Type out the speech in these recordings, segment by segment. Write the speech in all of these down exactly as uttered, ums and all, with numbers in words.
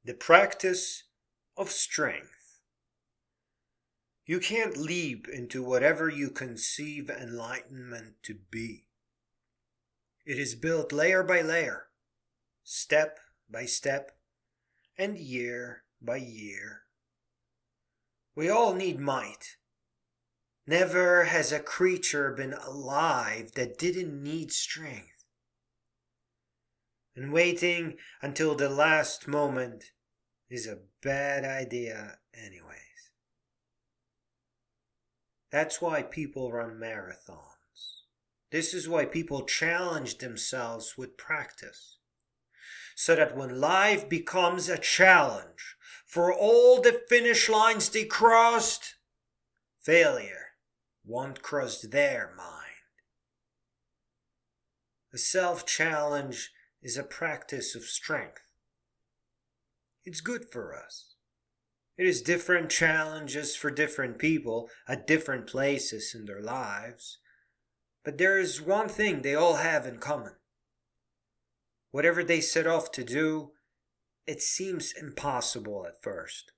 The practice of strength. You can't leap into whatever you conceive enlightenment to be. It is built layer by layer, step by step, and year by year. We all need might. Never has a creature been alive that didn't need strength. And waiting until the last moment is a bad idea anyways. That's why people run marathons. This is why people challenge themselves with practice. So that when life becomes a challenge for all the finish lines they crossed, failure won't cross their mind. A self-challenge is a practice of strength. It's good for us. It is different challenges for different people at different places in their lives. But there is one thing they all have in common. Whatever they set off to do, it seems impossible at first.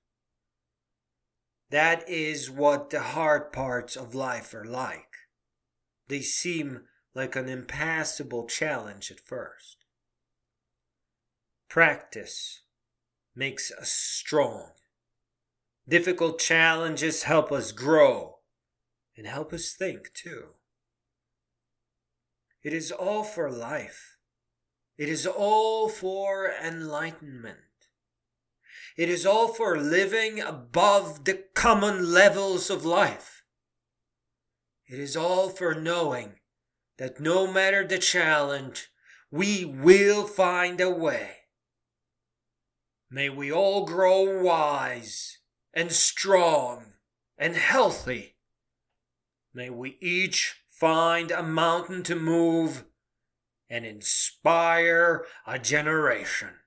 That is what the hard parts of life are like. They seem like an impassable challenge at first. Practice makes us strong. Difficult challenges help us grow and help us think too. It is all for life. It is all for enlightenment. It is all for living above the common levels of life. It is all for knowing that no matter the challenge, we will find a way. May we all grow wise and strong and healthy. May we each find a mountain to move and inspire a generation.